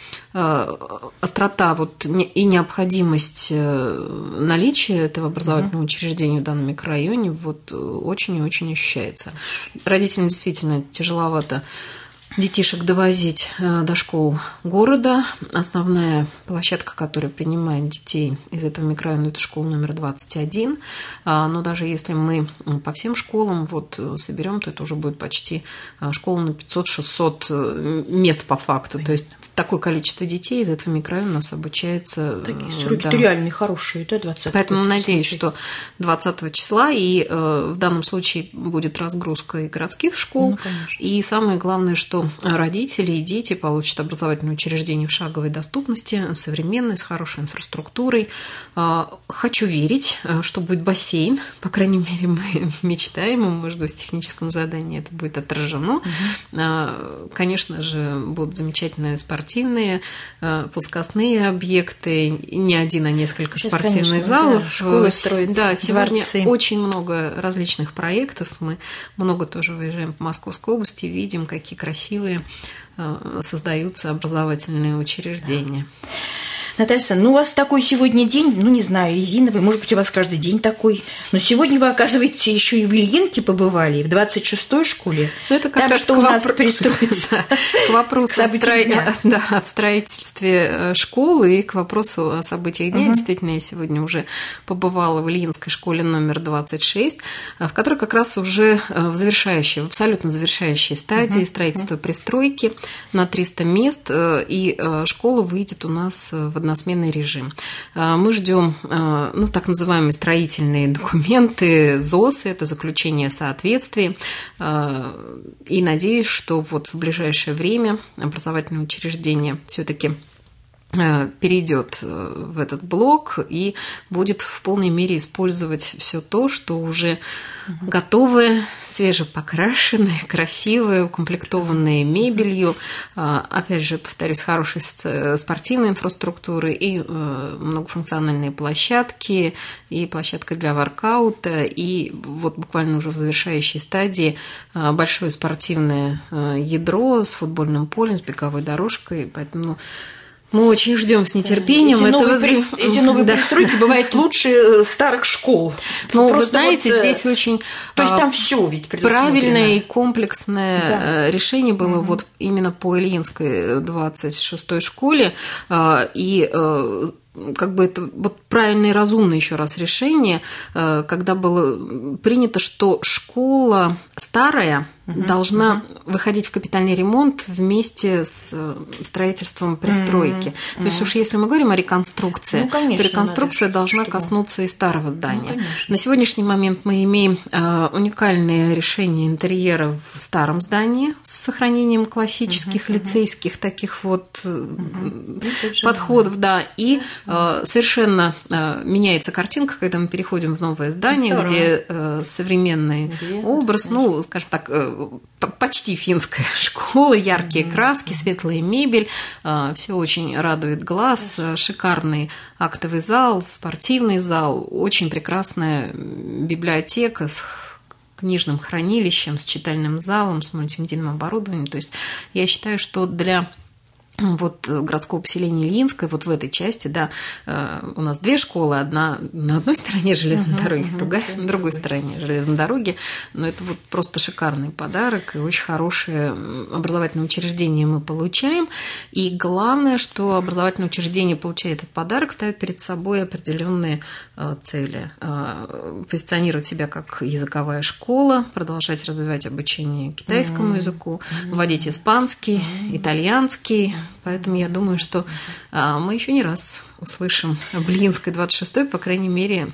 [SPEAKER 2] острота вот и необходимость наличия этого образовательного угу. учреждения в данном микрорайоне вот очень и очень ощущается. Родителям действительно тяжеловато детишек довозить до школ города. Основная площадка, которая принимает детей из этого микрорайона, это школа номер двадцать один. Но даже если мы по всем школам вот соберем, то это уже будет почти школа на пятьсот-шестьсот мест по факту. То есть такое количество детей из этого микрорайона у нас обучается.
[SPEAKER 1] Такие сроки да. реальные, хорошие, да, двадцатого.
[SPEAKER 2] Поэтому надеюсь, что двадцатого числа, и в данном случае будет разгрузка и городских школ. Ну, и самое главное, что что родители и дети получат образовательное учреждение в шаговой доступности, современное, с хорошей инфраструктурой. Хочу верить, что будет бассейн, по крайней мере, мы мечтаем, и, может быть, в техническом задании это будет отражено. Угу. Конечно же, будут замечательные спортивные, плоскостные объекты, не один, а несколько Сейчас, спортивных конечно, залов. Да,
[SPEAKER 1] школы строят,
[SPEAKER 2] да, сегодня
[SPEAKER 1] дворцы.
[SPEAKER 2] Очень много различных проектов. Мы много тоже выезжаем по Московской области, видим, какие красивые создаются образовательные учреждения.
[SPEAKER 1] Да. Наталья Александровна, ну у вас такой сегодня день, ну не знаю, резиновый, может быть, у вас каждый день такой. Но сегодня вы, оказывается, еще и в Ильинке побывали, в двадцать шестой школе.
[SPEAKER 2] Ну, это как
[SPEAKER 1] Там
[SPEAKER 2] раз
[SPEAKER 1] что у нас пристроится
[SPEAKER 2] к вопросу о строительстве школы и к вопросу о событиях дня. Действительно, я сегодня уже побывала в Ильинской школе номер двадцать шесть, в которой как раз уже в завершающей, в абсолютно завершающей стадии строительства пристройки на триста мест, и школа выйдет у нас в односменный режим. Мы ждем, ну, так называемые строительные документы, ЗОСы, это заключение соответствий, и надеюсь, что вот в ближайшее время образовательное учреждение все-таки перейдет в этот блок и будет в полной мере использовать все то, что уже угу. готовое, свежепокрашенное, красивое, укомплектованное мебелью, опять же, повторюсь, хорошей спортивной инфраструктуры и многофункциональные площадки, и площадка для воркаута, и вот буквально уже в завершающей стадии большое спортивное ядро с футбольным полем, с беговой дорожкой, поэтому мы очень ждем с нетерпением.
[SPEAKER 1] Эти
[SPEAKER 2] этого...
[SPEAKER 1] новые, эти новые да. пристройки бывают лучше старых школ.
[SPEAKER 2] Ну, вы знаете, вот, здесь очень
[SPEAKER 1] то есть там все ведь
[SPEAKER 2] правильное и комплексное
[SPEAKER 1] да.
[SPEAKER 2] решение было
[SPEAKER 1] угу.
[SPEAKER 2] вот именно по Ильинской двадцать шестой школе. И как бы это вот правильное и разумное еще раз решение, когда было принято, что школа старая угу, должна угу. выходить в капитальный ремонт вместе с строительством пристройки. Угу, То есть угу. уж если мы говорим о реконструкции,
[SPEAKER 1] ну, конечно,
[SPEAKER 2] то реконструкция
[SPEAKER 1] надо,
[SPEAKER 2] должна
[SPEAKER 1] чтобы...
[SPEAKER 2] коснуться и старого здания.
[SPEAKER 1] Ну,
[SPEAKER 2] На сегодняшний момент мы имеем уникальное решение интерьера в старом здании с сохранением классических угу, лицейских угу. таких вот угу. подходов, да, и совершенно меняется картинка, когда мы переходим в новое здание, Здорово. где современный где? образ, ну, скажем так, почти финская школа, яркие mm-hmm. краски, светлая мебель, все очень радует глаз, шикарный актовый зал, спортивный зал, очень прекрасная библиотека с книжным хранилищем, с читальным залом, с мультимедийным оборудованием. То есть я считаю, что для вот городского поселения Ильинское, вот в этой части, да, у нас две школы, одна на одной стороне железной uh-huh, дороги, uh-huh, другая uh-huh. на другой стороне железной дороги, но это вот просто шикарный подарок и очень хорошее образовательное учреждение мы получаем, и главное, что образовательное учреждение, получая этот подарок, ставит перед собой определенные цели: позиционировать себя как языковая школа, продолжать развивать обучение китайскому uh-huh. языку, вводить испанский, uh-huh. итальянский. Поэтому я думаю, что а, мы еще не раз услышим об Ильинской двадцать шестой, по крайней мере,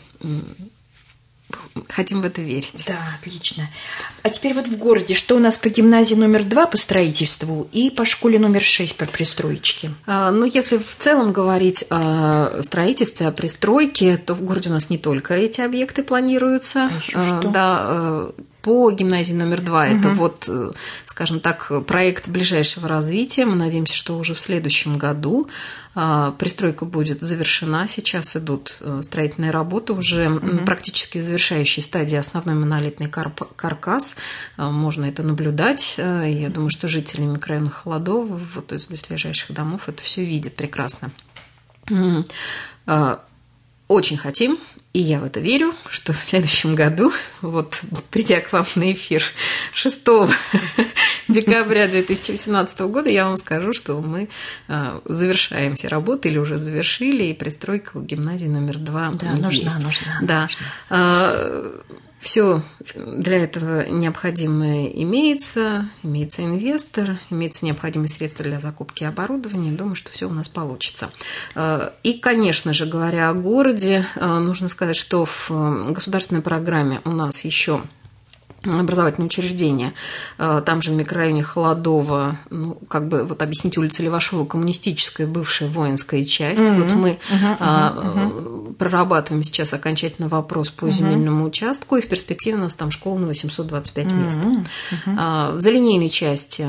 [SPEAKER 2] хотим в это верить.
[SPEAKER 1] Да, отлично. А теперь вот в городе, что у нас по гимназии номер два по строительству и по школе номер шесть по пристройке?
[SPEAKER 2] А, ну, если в целом говорить о строительстве, о пристройке, то в городе у нас не только эти объекты планируются.
[SPEAKER 1] А еще что?
[SPEAKER 2] Да, по гимназии номер два угу. это вот, скажем так, проект ближайшего развития. Мы надеемся, что уже в следующем году пристройка будет завершена. Сейчас идут строительные работы, уже угу. практически в завершающей стадии основной монолитный каркас. Можно это наблюдать. Я думаю, что жители микрорайона Холодово, вот из близлежащих домов, это все видят прекрасно. Очень хотим, и я в это верю, что в следующем году, вот придя к вам на эфир шестого декабря две тысячи восемнадцатого года, я вам скажу, что мы завершаем все работы или уже завершили, и пристройка в гимназии номер два
[SPEAKER 1] да,
[SPEAKER 2] есть.
[SPEAKER 1] нужна, нужна,
[SPEAKER 2] да. нужна. Все для этого необходимое имеется, имеется инвестор, имеются необходимые средства для закупки оборудования. Думаю, что все у нас получится. И, конечно же, говоря о городе, нужно сказать, что в государственной программе у нас еще образовательные учреждения. Там же в микрорайоне Холодово, ну, как бы, вот объяснить, улица Левашова, коммунистическая, бывшая воинская часть. Mm-hmm. Вот мы uh-huh, uh-huh, uh-huh. прорабатываем сейчас окончательно вопрос по uh-huh. земельному участку, и в перспективе у нас там школа на восемьсот двадцать пять uh-huh. мест. Uh-huh. В залинейной части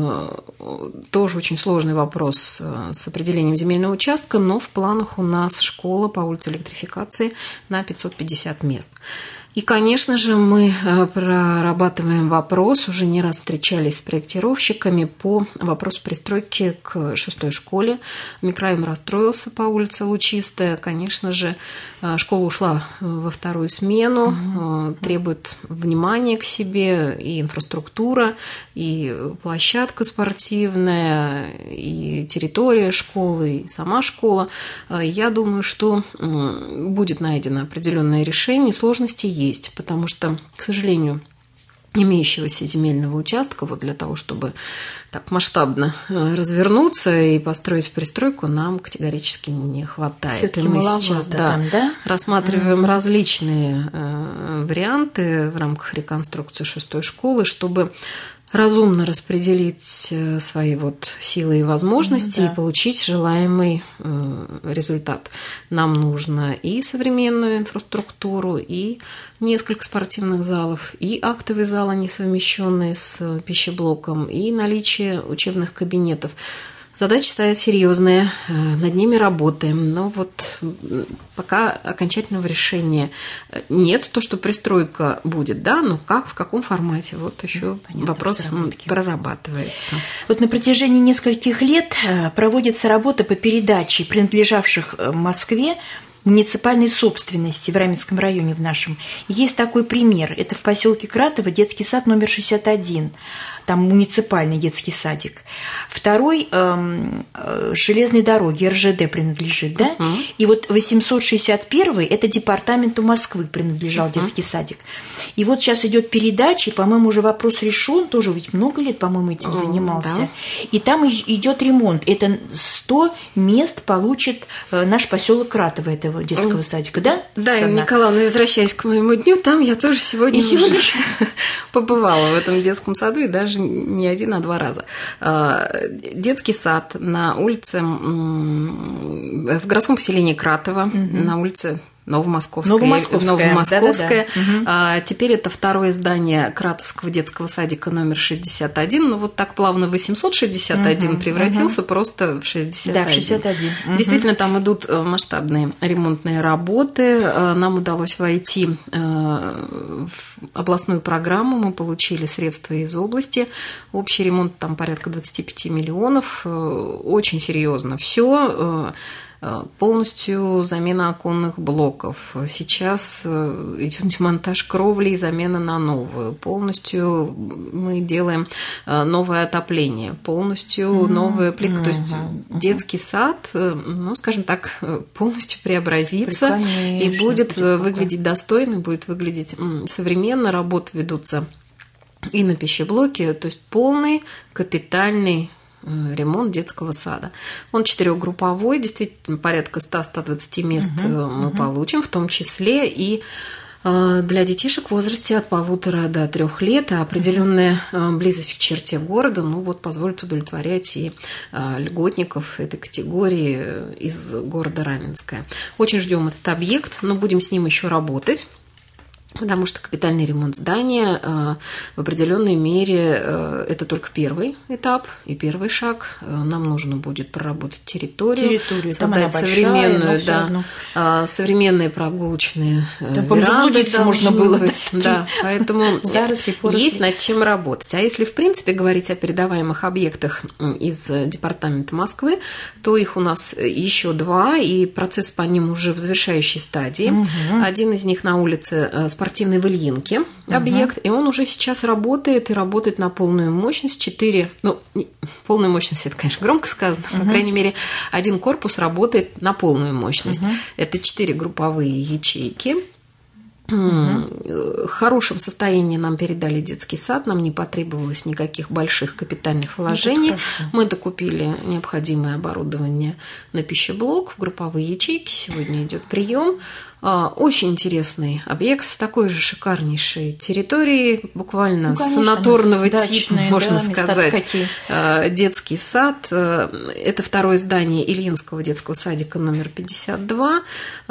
[SPEAKER 2] тоже очень сложный вопрос с определением земельного участка, но в планах у нас школа по улице Электрификации на пятьсот пятьдесят мест. И, конечно же, мы прорабатываем вопрос, уже не раз встречались с проектировщиками по вопросу пристройки к шестой школе. Микрорайон расстроился по улице Лучистая. Конечно же, школа ушла во вторую смену, mm-hmm. требует внимания к себе и инфраструктура, и площадка спортивная, и территория школы, и сама школа. Я думаю, что будет найдено определенное решение. Сложности есть. Есть, потому что, к сожалению, имеющегося земельного участка, вот для того, чтобы так масштабно развернуться и построить пристройку, нам категорически не хватает.
[SPEAKER 1] Всё-таки
[SPEAKER 2] и мы
[SPEAKER 1] маловато
[SPEAKER 2] сейчас да,
[SPEAKER 1] там, да?
[SPEAKER 2] рассматриваем
[SPEAKER 1] mm-hmm.
[SPEAKER 2] различные э, варианты в рамках реконструкции шестой школы, чтобы разумно распределить свои вот силы и возможности mm, да. и получить желаемый результат. Нам нужно и современную инфраструктуру, и несколько спортивных залов, и актовый зал, они совмещенные с пищеблоком, и наличие учебных кабинетов. Задача стоит серьезная, над ними работаем, но вот пока окончательного решения нет. То, что пристройка будет, да, но как, в каком формате, вот еще Понятно, вопрос прорабатывается.
[SPEAKER 1] Вот на протяжении нескольких лет проводится работа по передаче принадлежавших Москве муниципальной собственности в Раменском районе в нашем. Есть такой пример. Это в поселке Кратово детский сад номер шестьдесят один. Там муниципальный детский садик. Второй эм, железной дороги, эр жэ дэ принадлежит, да? Uh-huh. И вот восемьсот шестьдесят первый это департаменту Москвы принадлежал uh-huh. детский садик. И вот сейчас идет передача, и, по-моему, уже вопрос решен, тоже ведь много лет, по-моему, этим uh-huh. занимался. Да. И там идет ремонт. Это сто мест получит наш поселок Кратово этого детского uh-huh. садика, да?
[SPEAKER 2] Да, Инна Николаевна, возвращаясь к моему дню, там я тоже сегодня,
[SPEAKER 1] и сегодня...
[SPEAKER 2] побывала в этом детском саду, и даже не один, а два раза. Детский сад на улице, в городском поселении Кратово, угу. на улице Новомосковская.
[SPEAKER 1] Новомосковская.
[SPEAKER 2] Новомосковская.
[SPEAKER 1] Да, да, да.
[SPEAKER 2] Угу. Теперь это второе здание Кратовского детского садика номер шестьдесят один. Ну, вот так плавно восемьсот шестьдесят один угу, превратился угу. просто в шестьдесят один.
[SPEAKER 1] Да, в шестьдесят один. Угу.
[SPEAKER 2] Действительно, там идут масштабные ремонтные работы. Нам удалось войти в областную программу. Мы получили средства из области. Общий ремонт там порядка двадцать пять миллионов. Очень серьезно все. Полностью замена оконных блоков. Сейчас идет демонтаж кровли и замена на новую. Полностью мы делаем новое отопление. Полностью mm-hmm. новая плитка. Mm-hmm. То есть детский сад, ну, скажем так, полностью преобразится. Конечно, и будет выглядеть достойно, будет выглядеть современно. Работы ведутся и на пищеблоке. То есть полный капитальный ремонт детского сада. Он четырехгрупповой, действительно порядка сто - сто двадцать мест uh-huh, мы uh-huh. получим, в том числе и для детишек в возрасте от полутора до трех лет, а определенная близость к черте города, ну вот, позволит удовлетворять и льготников этой категории из города Раменское. Очень ждем этот объект, но будем с ним еще работать. Потому что капитальный ремонт здания в определенной мере это только первый этап и первый шаг. Нам нужно будет проработать территорию,
[SPEAKER 1] территорию
[SPEAKER 2] создать современную, большая, да, современные прогулочные
[SPEAKER 1] там, веранды можно было
[SPEAKER 2] быть. Да, поэтому заросли, есть над чем работать. А если в принципе говорить о передаваемых объектах из департамента Москвы, то их у нас еще два, и процесс по ним уже в завершающей стадии. Угу. Один из них на улице спортивной в Ильинке объект, угу. и он уже сейчас работает и работает на полную мощность. Четыре, ну, полная мощность, это, конечно, громко сказано, угу. по крайней мере, один корпус работает на полную мощность. Угу. Это четыре групповые ячейки. Угу. В хорошем состоянии нам передали детский сад, нам не потребовалось никаких больших капитальных вложений. Мы докупили необходимое оборудование на пищеблок, в групповые ячейки. Сегодня идет прием. Очень интересный объект с такой же шикарнейшей территорией, буквально ну, конечно, санаторного типа, можно да, сказать, детский сад. Это второе здание Ильинского детского садика номер пятьдесят два.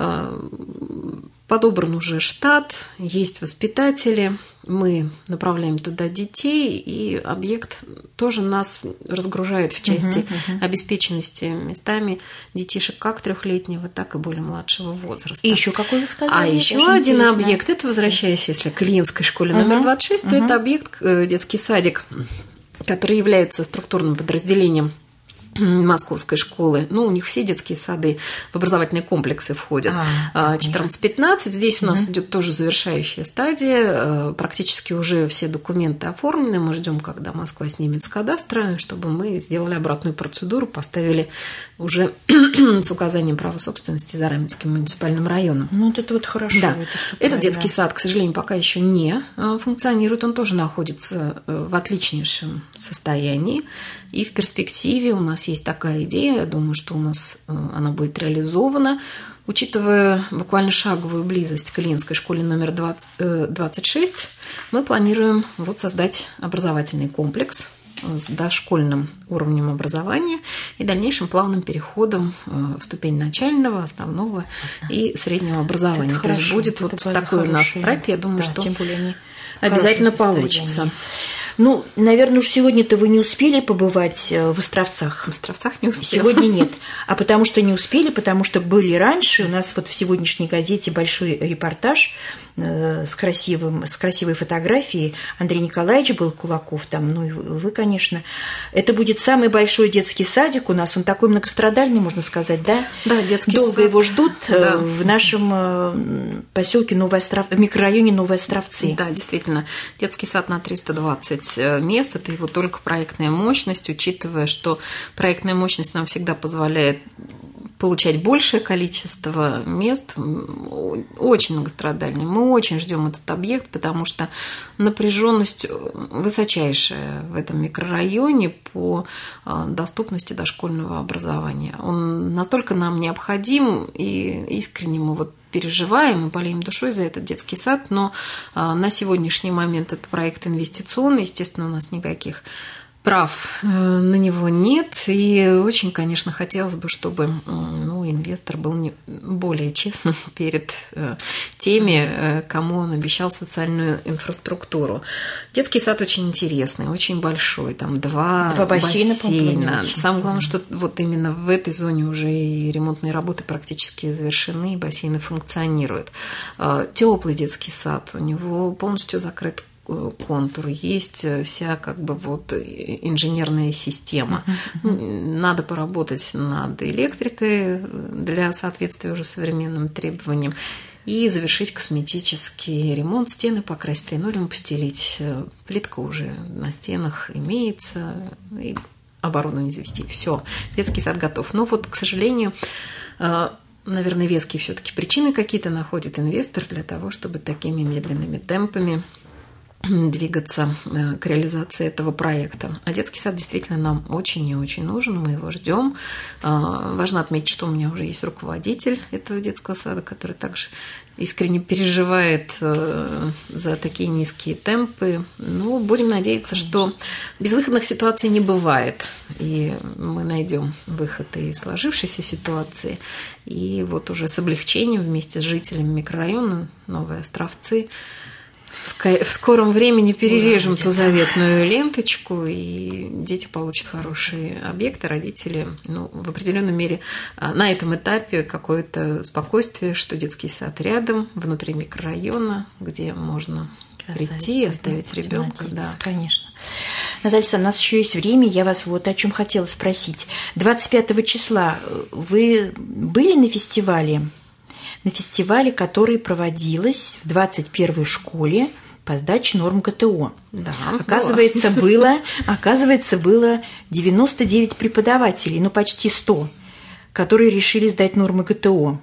[SPEAKER 2] Подобран уже штат, есть воспитатели, мы направляем туда детей, и объект тоже нас разгружает в части uh-huh, uh-huh. обеспеченности местами детишек как трехлетнего, так и более младшего возраста.
[SPEAKER 1] И еще какой вы сказали?
[SPEAKER 2] А еще один интересно. объект, это возвращаясь, если к Ильинской школе uh-huh. номер двадцать шесть, uh-huh. то это объект, детский садик, который является структурным подразделением Московской школы. Ну, у них все детские сады в образовательные комплексы входят. А, четырнадцать-пятнадцать. Здесь у нас угу. идет тоже завершающая стадия. Практически уже все документы оформлены. Мы ждем, когда Москва снимет с кадастра, чтобы мы сделали обратную процедуру, поставили уже с указанием права собственности за Раменским муниципальным районом.
[SPEAKER 1] Ну, вот это вот хорошо.
[SPEAKER 2] Да.
[SPEAKER 1] Это
[SPEAKER 2] Этот детский сад, к сожалению, пока еще не функционирует. Он тоже находится в отличнейшем состоянии. И в перспективе у нас есть такая идея, я думаю, что у нас она будет реализована, учитывая буквально шаговую близость к Ильинской школе номер двадцать шесть, мы планируем вот создать образовательный комплекс с дошкольным уровнем образования и дальнейшим плавным переходом в ступень начального, основного и среднего образования. Это То хорошо, есть будет вот такой хороший, у нас проект, я думаю, да, что обязательно получится.
[SPEAKER 1] Ну, наверное, уж сегодня-то вы не успели побывать в Островцах.
[SPEAKER 2] В Островцах не успели.
[SPEAKER 1] Сегодня нет. А потому что не успели, потому что были раньше. У нас вот в сегодняшней газете большой репортаж с, красивым, с красивой фотографией. Андрей Николаевич был, Кулаков там, ну и вы, конечно. Это будет самый большой детский садик у нас. Он такой многострадальный, можно сказать, да?
[SPEAKER 2] Да, детский
[SPEAKER 1] Долго
[SPEAKER 2] сад.
[SPEAKER 1] его ждут
[SPEAKER 2] да.
[SPEAKER 1] в нашем поселке Новые Остров... в микрорайоне Новые Островцы.
[SPEAKER 2] Да, действительно. Детский сад на триста двадцать мест. Это его только проектная мощность, учитывая, что проектная мощность нам всегда позволяет получать большее количество мест, очень многострадальный. Мы очень ждем этот объект, потому что напряженность высочайшая в этом микрорайоне по доступности дошкольного образования. Он настолько нам необходим, и искренне мы вот переживаем и болеем душой за этот детский сад, но на сегодняшний момент это проект инвестиционный, естественно, у нас никаких прав на него нет, и очень, конечно, хотелось бы, чтобы ну, инвестор был не, более честным перед теми, кому он обещал социальную инфраструктуру. Детский сад очень интересный, очень большой, там два,
[SPEAKER 1] два бассейна.
[SPEAKER 2] бассейна. Самое главное, что вот именно в этой зоне уже и ремонтные работы практически завершены, и бассейны функционируют. Теплый детский сад, у него полностью закрыт контур, есть вся как бы вот инженерная система. Uh-huh. Надо поработать над электрикой для соответствия уже современным требованиям и завершить косметический ремонт, стены покрасить линолеум, постелить. Плитка уже на стенах имеется, и оборудование завести. Все, детский сад готов. Но вот, к сожалению, наверное, веские все-таки причины какие-то находит инвестор для того, чтобы такими медленными темпами двигаться к реализации этого проекта. А детский сад действительно нам очень и очень нужен, мы его ждем. Важно отметить, что у меня уже есть руководитель этого детского сада, который также искренне переживает за такие низкие темпы. Ну, будем надеяться, что безвыходных ситуаций не бывает, и мы найдем выход из сложившейся ситуации. И вот уже с облегчением вместе с жителями микрорайона Новые Островцы в скором времени перережем ту заветную ленточку, и дети получат хорошие объекты, родители, ну, в определенной мере на этом этапе какое-то спокойствие, что детский сад рядом, внутри микрорайона, где можно Красавица, прийти и оставить ребенка. Да.
[SPEAKER 1] Конечно. Наталья Александровна, у нас еще есть время, я вас вот о чем хотела спросить. двадцать пятого числа вы были на фестивале? На фестивале, который проводилась в двадцать первой школе по сдаче норм ГТО.
[SPEAKER 2] Да,
[SPEAKER 1] оказывается, было, оказывается, было девяносто девять преподавателей, ну почти сто, которые решили сдать нормы ГТО.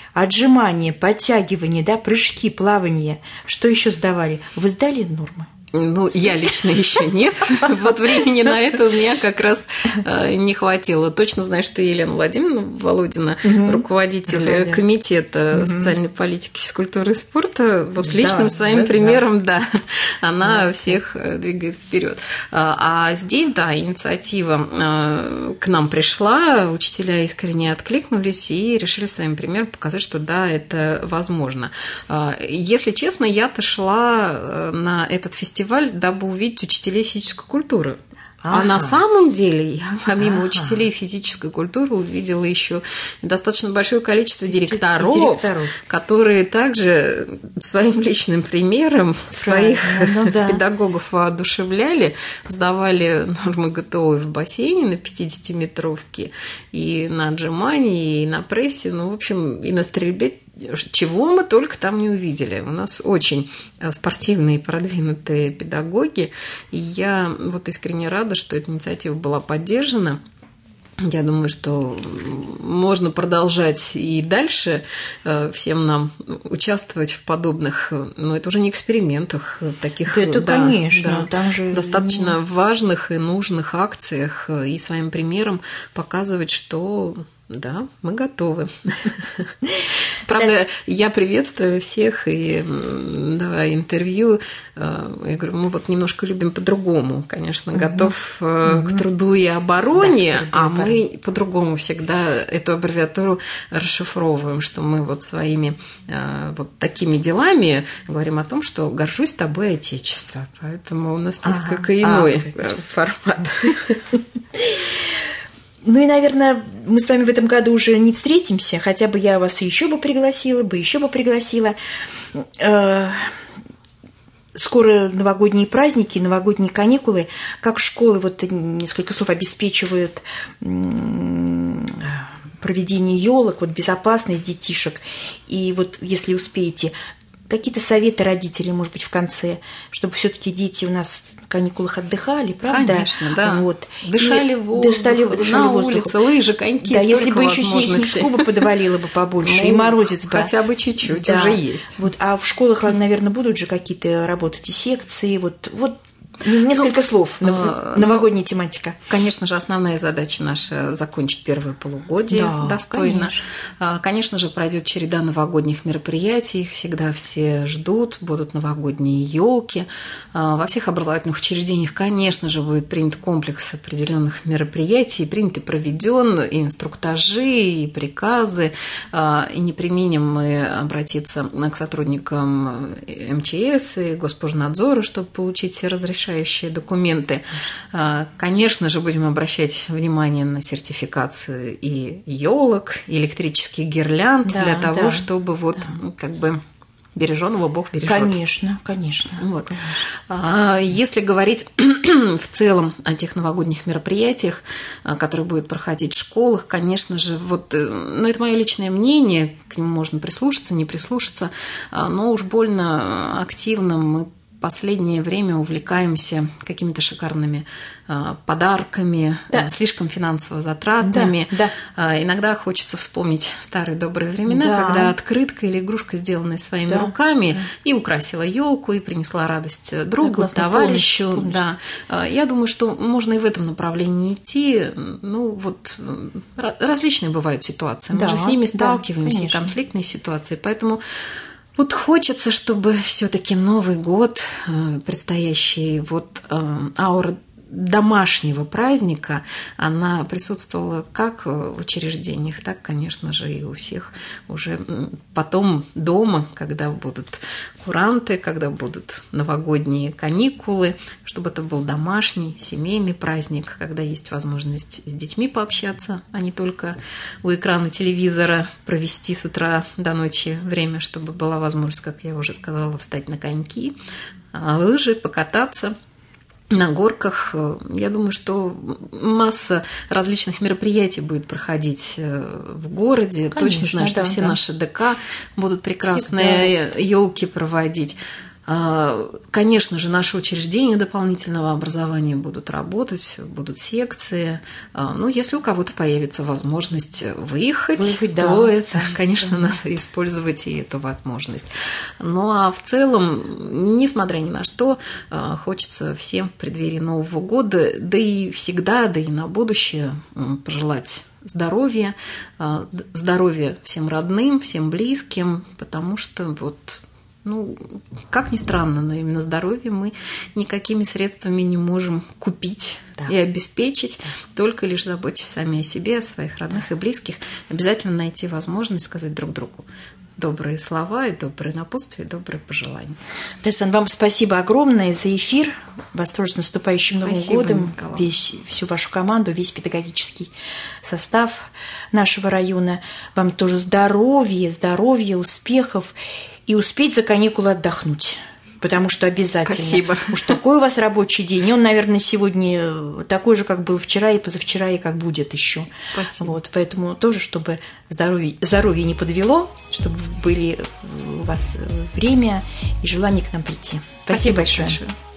[SPEAKER 1] Отжимания, подтягивания, да, прыжки, плавание. Что еще сдавали? Вы сдали нормы?
[SPEAKER 2] Ну, я лично еще нет. Вот времени на это у меня как раз не хватило. Точно знаю, что Елена Владимировна Володина, угу. руководитель угу. комитета угу. социальной политики, физкультуры и спорта, вот да, личным своим да, примером, да, да она да. всех двигает вперед. А здесь, да, инициатива к нам пришла, учителя искренне откликнулись и решили своим примером показать, что да, это возможно. Если честно, я-то шла на этот фестиваль, дабы увидеть учителей физической культуры. Ага. А на самом деле я помимо ага. учителей физической культуры увидела еще достаточно большое количество директоров, директоров. которые также своим личным примером своих ну, да. педагогов воодушевляли, сдавали нормы ГТО в бассейне на пятидесятиметровке, и на отжимании, и на прессе, ну, в общем, и на стрельбе. Чего мы только там не увидели. У нас очень спортивные и продвинутые педагоги, и я вот искренне рада, что эта инициатива была поддержана. Я думаю, что можно продолжать и дальше всем нам участвовать в подобных, но это уже не экспериментах, таких
[SPEAKER 1] да, это,
[SPEAKER 2] да,
[SPEAKER 1] конечно,
[SPEAKER 2] да,
[SPEAKER 1] там же...
[SPEAKER 2] достаточно важных и нужных акциях, и своим примером показывать, что... Да, мы готовы. Правда, я приветствую всех и давая интервью. Я говорю, мы вот немножко любим по-другому, конечно, готов к труду и обороне, а мы по-другому всегда эту аббревиатуру расшифровываем, что мы вот своими вот такими делами говорим о том, что горжусь тобой, Отечество. Поэтому у нас несколько иной формат.
[SPEAKER 1] Ну и, наверное, мы с вами в этом году уже не встретимся, хотя бы я вас еще бы пригласила, бы еще бы пригласила. Скоро новогодние праздники, новогодние каникулы. Как школы вот несколько слов обеспечивают проведение елок, вот безопасность детишек. И вот если успеете, какие-то советы родителей, может быть, в конце, чтобы все-таки дети у нас в каникулах отдыхали, правда?
[SPEAKER 2] Конечно, да.
[SPEAKER 1] Вот.
[SPEAKER 2] Дышали воздух, дышали, дышали на воздух. Улице, лыжи, коньки,
[SPEAKER 1] да, если бы еще снежку бы подвалило бы побольше, ну, и морозец бы.
[SPEAKER 2] Хотя бы чуть-чуть да. уже есть.
[SPEAKER 1] Вот, а в школах, наверное, будут же какие-то работать и секции, вот, вот. Несколько ну, слов. Новогодняя ну, тематика.
[SPEAKER 2] Конечно же, основная задача наша – закончить первое полугодие да, достойно. Конечно. конечно же, пройдет череда новогодних мероприятий. Их всегда все ждут. Будут новогодние елки. Во всех образовательных учреждениях, конечно же, будет принят комплекс определенных мероприятий. Принят и проведен и инструктажи, и приказы. И не преминем мы обратиться к сотрудникам эм че эс и Госпожнадзора, чтобы получить все разрешения документы. Конечно же, будем обращать внимание на сертификацию и елок, и электрических гирлянд да, для того, да, чтобы вот да. как бы береженого Бог бережет.
[SPEAKER 1] Конечно, конечно.
[SPEAKER 2] Вот. конечно. Если говорить в целом о тех новогодних мероприятиях, которые будут проходить в школах, конечно же, вот, ну, это мое личное мнение, к нему можно прислушаться, не прислушаться, но уж больно активно мы последнее время увлекаемся какими-то шикарными э, подарками, да. э, слишком финансово затратными. Да, да. Э, иногда хочется вспомнить старые добрые времена, да. когда открытка или игрушка, сделанная своими да. руками, да. и украсила елку, и принесла радость другу, Согласна, товарищу. Помнишь, помнишь. Да. Э, я думаю, что можно и в этом направлении идти. Ну, вот различные бывают ситуации. Мы да, же с ними сталкиваемся, да, и конфликтные ситуации. Поэтому вот хочется, чтобы все-таки Новый год, предстоящий, вот аура домашнего праздника, она присутствовала как в учреждениях, так, конечно же, и у всех уже потом дома, когда будут куранты, когда будут новогодние каникулы, чтобы это был домашний, семейный праздник, когда есть возможность с детьми пообщаться, а не только у экрана телевизора провести с утра до ночи время, чтобы была возможность, как я уже сказала, встать на коньки, лыжи, покататься на горках. Я думаю, что масса различных мероприятий будет проходить в городе. Конечно, точно знаю, что да, все да. наши ДК будут прекрасные елки проводить. Конечно же, наши учреждения дополнительного образования будут работать, будут секции. Но если у кого-то появится возможность выехать, Выехать, то да. это, конечно, да. надо использовать и эту возможность. Ну а в целом, несмотря ни на что, хочется всем в преддверии Нового года, да и всегда, да и на будущее пожелать здоровья, здоровья всем родным, всем близким, потому что вот... Ну, как ни странно, но именно здоровье мы никакими средствами не можем купить да. и обеспечить, только лишь заботясь сами о себе, о своих родных и близких. Обязательно найти возможность сказать друг другу добрые слова, и добрые напутствия, и добрые пожелания.
[SPEAKER 1] Дарья, вам спасибо огромное за эфир. Вас тоже с наступающим Новым спасибо, годом. Весь, всю вашу команду, весь педагогический состав нашего района. Вам тоже здоровья, здоровья, успехов. И успеть за каникулы отдохнуть, потому что обязательно.
[SPEAKER 2] Спасибо.
[SPEAKER 1] Уж такой у вас рабочий день, и он, наверное, сегодня такой же, как был вчера и позавчера, и как будет еще.
[SPEAKER 2] Спасибо.
[SPEAKER 1] Вот, поэтому тоже, чтобы здоровье, здоровье не подвело, чтобы были у вас время и желание к нам прийти. Спасибо, Спасибо большое. большое.